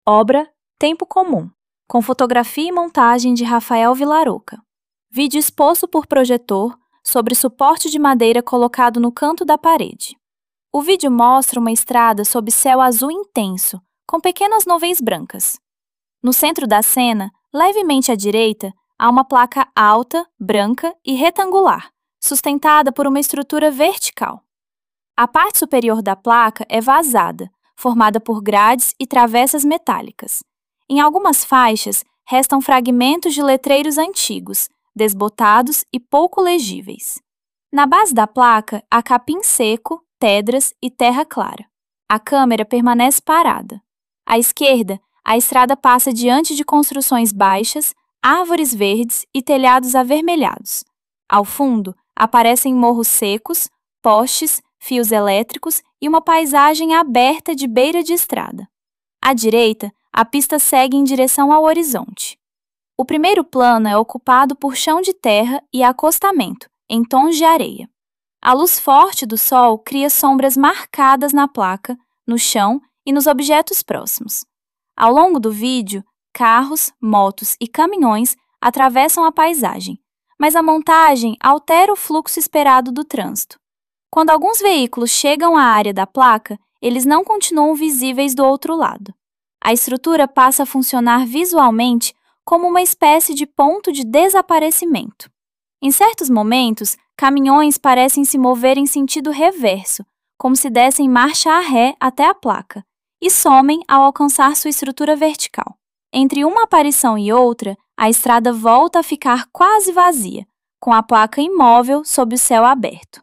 Obra Tempo Comum, com fotografia e montagem de Rafael Villaroca. Vídeo exposto por projetor sobre suporte de madeira colocado no canto da parede. O vídeo mostra uma estrada sob céu azul intenso, com pequenas nuvens brancas. No centro da cena, levemente à direita, há uma placa alta, branca e retangular, sustentada por uma estrutura vertical. A parte superior da placa é vazada, formada por grades e travessas metálicas. Em algumas faixas, restam fragmentos de letreiros antigos, desbotados e pouco legíveis. Na base da placa, há capim seco, pedras e terra clara. A câmera permanece parada. À esquerda, a estrada passa diante de construções baixas, árvores verdes e telhados avermelhados. Ao fundo, aparecem morros secos, postes, fios elétricos e uma paisagem aberta de beira de estrada. À direita, a pista segue em direção ao horizonte. O primeiro plano é ocupado por chão de terra e acostamento, em tons de areia. A luz forte do sol cria sombras marcadas na placa, no chão e nos objetos próximos. Ao longo do vídeo, carros, motos e caminhões atravessam a paisagem, mas a montagem altera o fluxo esperado do trânsito. Quando alguns veículos chegam à área da placa, eles não continuam visíveis do outro lado. A estrutura passa a funcionar visualmente como uma espécie de ponto de desaparecimento. Em certos momentos, caminhões parecem se mover em sentido reverso, como se dessem marcha a ré até a placa, e somem ao alcançar sua estrutura vertical. Entre uma aparição e outra, a estrada volta a ficar quase vazia, com a placa imóvel sob o céu aberto.